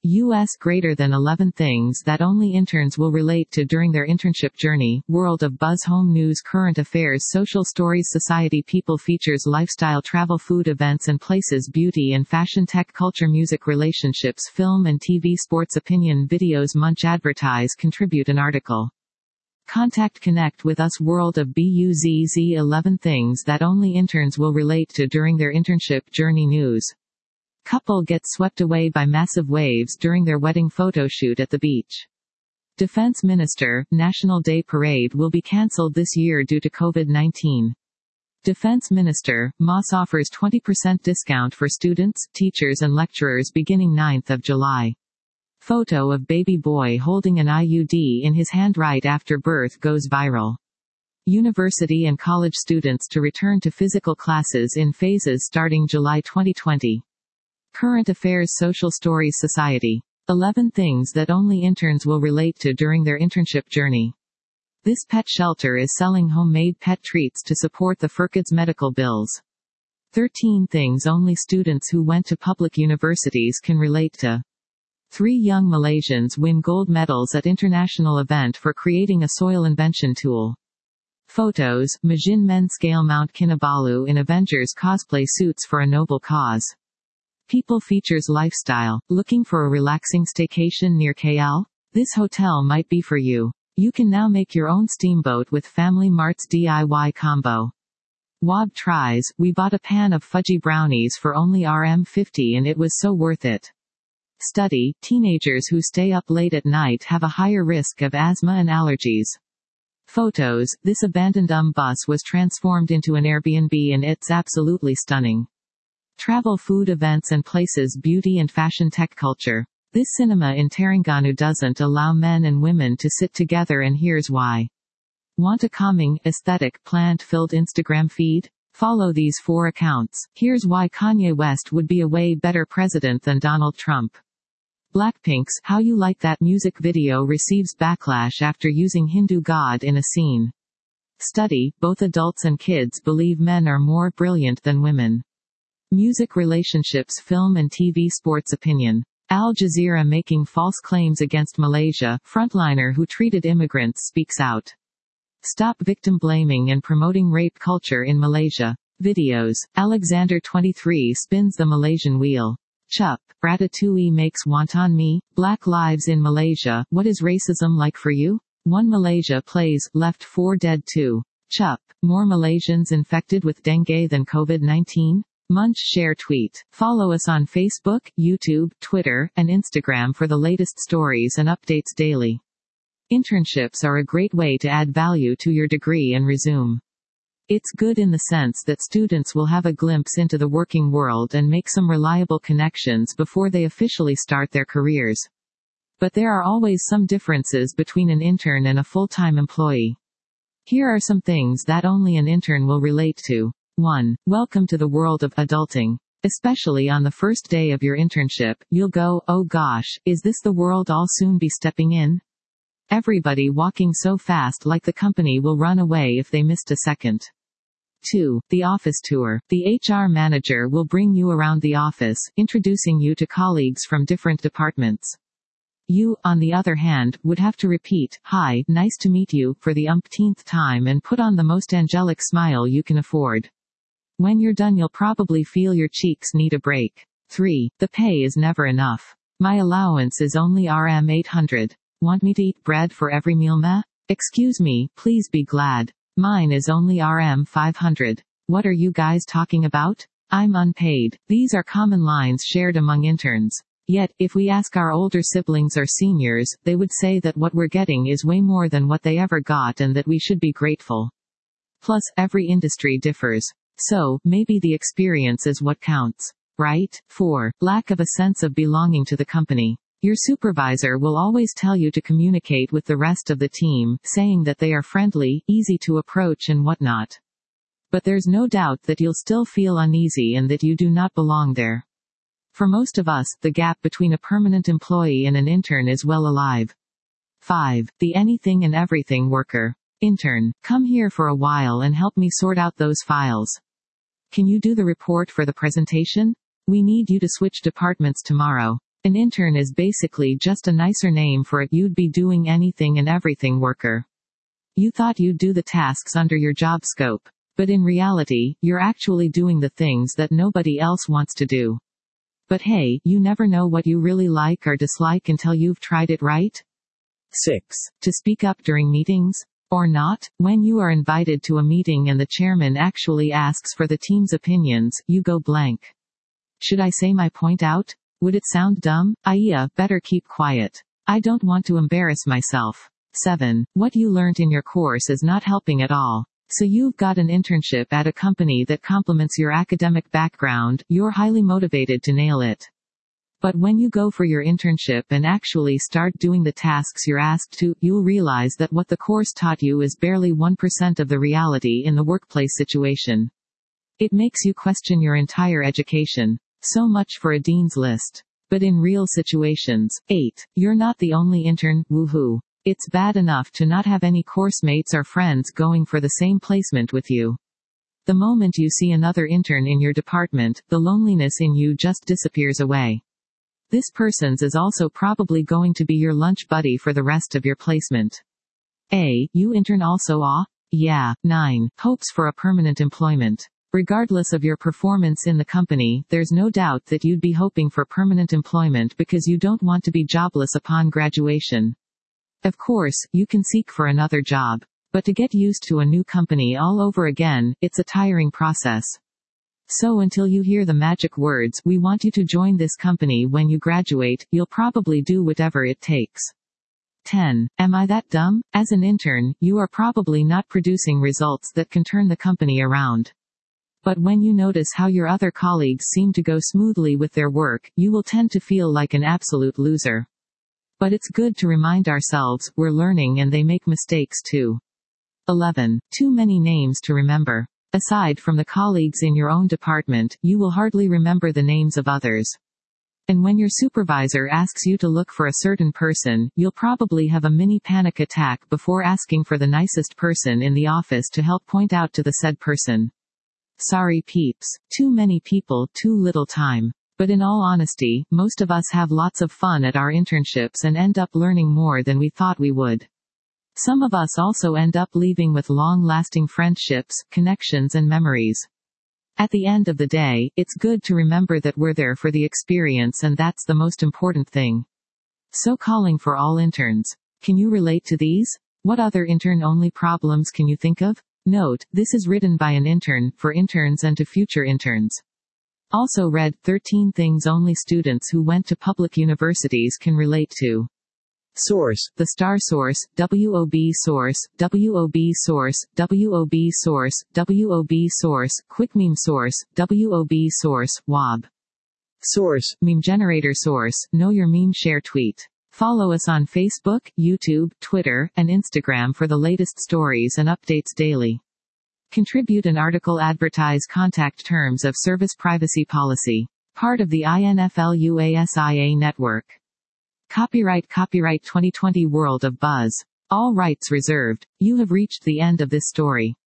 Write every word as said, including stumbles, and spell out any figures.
U S greater than eleven things that only interns will relate to during their internship journey. World of Buzz. Home news, current affairs, social stories, society, people, features, lifestyle, travel, food, events and places, beauty and fashion, tech, culture, music, relationships, film and T V, sports, opinion, videos, munch, advertise, contribute an article. Contact, connect with us. World of Buzz. eleven things that only interns will relate to during their internship journey. News. Couple gets swept away by massive waves during their wedding photo shoot at the beach. Defense Minister, National Day Parade will be cancelled this year due to COVID nineteen. Defense Minister, Moss offers twenty percent discount for students, teachers and lecturers beginning ninth of July. Photo of baby boy holding an I U D in his hand right after birth goes viral. University and college students to return to physical classes in phases starting July twenty twenty. Current affairs, social stories, society. eleven things that only interns will relate to during their internship journey. This pet shelter is selling homemade pet treats to support the Furkids medical bills. thirteen things only students who went to public universities can relate to. Three young Malaysians win gold medals at international event for creating a soil invention tool. Photos, Majin Men scale Mount Kinabalu in Avengers cosplay suits for a noble cause. People, features, lifestyle. Looking for a relaxing staycation near K L? This hotel might be for you. You can now make your own steamboat with Family Mart's D I Y combo. W A B tries, we bought a pan of fudgy brownies for only R M fifty and it was so worth it. Study, teenagers who stay up late at night have a higher risk of asthma and allergies. Photos, this abandoned um bus was transformed into an Airbnb and it's absolutely stunning. Travel, food, events and places, beauty and fashion, tech, culture. This cinema in Terengganu doesn't allow men and women to sit together and here's why. Want a calming, aesthetic, plant-filled Instagram feed? Follow these four accounts. Here's why Kanye West would be a way better president than Donald Trump. Blackpink's How You Like That music video receives backlash after using Hindu god in a scene. Study, both adults and kids believe men are more brilliant than women. Music, relationships, film and T V, sports, opinion. Al Jazeera making false claims against Malaysia, frontliner who treated immigrants speaks out. Stop victim blaming and promoting rape culture in Malaysia. Videos, Alexander twenty-three spins the Malaysian wheel. Chup, Ratatouille makes wonton mee. Black lives in Malaysia, what is racism like for you? One Malaysia plays, left four dead two. Chup, more Malaysians infected with dengue than COVID nineteen? Munch, share, tweet. Follow us on Facebook, YouTube, Twitter, and Instagram for the latest stories and updates daily. Internships are a great way to add value to your degree and resume. It's good in the sense that students will have a glimpse into the working world and make some reliable connections before they officially start their careers. But there are always some differences between an intern and a full-time employee. Here are some things that only an intern will relate to. one. Welcome to the world of adulting. Especially on the first day of your internship, you'll go, oh gosh, is this the world I'll soon be stepping in? Everybody walking so fast like the company will run away if they missed a second. two. The office tour. The H R manager will bring you around the office, introducing you to colleagues from different departments. You, on the other hand, would have to repeat, hi, nice to meet you, for the umpteenth time and put on the most angelic smile you can afford. When you're done you'll probably feel your cheeks need a break. three. The pay is never enough. My allowance is only R M eight hundred. Want me to eat bread for every meal meh? Excuse me, please be glad. Mine is only R M five hundred. What are you guys talking about? I'm unpaid. These are common lines shared among interns. Yet, if we ask our older siblings or seniors, they would say that what we're getting is way more than what they ever got and that we should be grateful. Plus, every industry differs. So, maybe the experience is what counts. Right? four. Lack of a sense of belonging to the company. Your supervisor will always tell you to communicate with the rest of the team, saying that they are friendly, easy to approach and whatnot. But there's no doubt that you'll still feel uneasy and that you do not belong there. For most of us, the gap between a permanent employee and an intern is well alive. five. The anything and everything worker. Intern, come here for a while and help me sort out those files. Can you do the report for the presentation? We need you to switch departments tomorrow. An intern is basically just a nicer name for a you'd be doing anything and everything worker. You thought you'd do the tasks under your job scope. But in reality, you're actually doing the things that nobody else wants to do. But hey, you never know what you really like or dislike until you've tried it, right? six. To speak up during meetings? Or not? When you are invited to a meeting and the chairman actually asks for the team's opinions, you go blank. Should I say my point out? Would it sound dumb? I uh, better keep quiet. I don't want to embarrass myself. seven. What you learned in your course is not helping at all. So you've got an internship at a company that complements your academic background, you're highly motivated to nail it. But when you go for your internship and actually start doing the tasks you're asked to, you'll realize that what the course taught you is barely one percent of the reality in the workplace situation. It makes you question your entire education. So much for a dean's list. But in real situations. eight. You're not the only intern, woohoo. It's bad enough to not have any course mates or friends going for the same placement with you. The moment you see another intern in your department, the loneliness in you just disappears away. This person's is also probably going to be your lunch buddy for the rest of your placement. A. You intern also ah? Yeah. nine. Hopes for a permanent employment. Regardless of your performance in the company, there's no doubt that you'd be hoping for permanent employment because you don't want to be jobless upon graduation. Of course, you can seek for another job. But to get used to a new company all over again, it's a tiring process. So until you hear the magic words, "We want you to join this company when you graduate," you'll probably do whatever it takes. ten. Am I that dumb? As an intern, you are probably not producing results that can turn the company around. But when you notice how your other colleagues seem to go smoothly with their work, you will tend to feel like an absolute loser. But it's good to remind ourselves, we're learning and they make mistakes too. eleven. Too many names to remember. Aside from the colleagues in your own department, you will hardly remember the names of others. And when your supervisor asks you to look for a certain person, you'll probably have a mini panic attack before asking for the nicest person in the office to help point out to the said person. Sorry peeps. Too many people, too little time. But in all honesty, most of us have lots of fun at our internships and end up learning more than we thought we would. Some of us also end up leaving with long-lasting friendships, connections and memories. At the end of the day, it's good to remember that we're there for the experience and that's the most important thing. So calling for all interns. Can you relate to these? What other intern-only problems can you think of? Note, this is written by an intern, for interns and to future interns. Also read, thirteen things only students who went to public universities can relate to. Source: The Star Source, W O B Source, W O B Source, W O B Source, W O B Source, Quick Meme Source, W O B Source, W O B Source, Meme Generator Source, Know Your Meme Share Tweet. Follow us on Facebook, YouTube, Twitter, and Instagram for the latest stories and updates daily. Contribute an article. Advertise. Contact Terms of Service Privacy Policy. Part of the I N F L U A S I A network. Copyright Copyright twenty twenty World of Buzz. All rights reserved. You have reached the end of this story.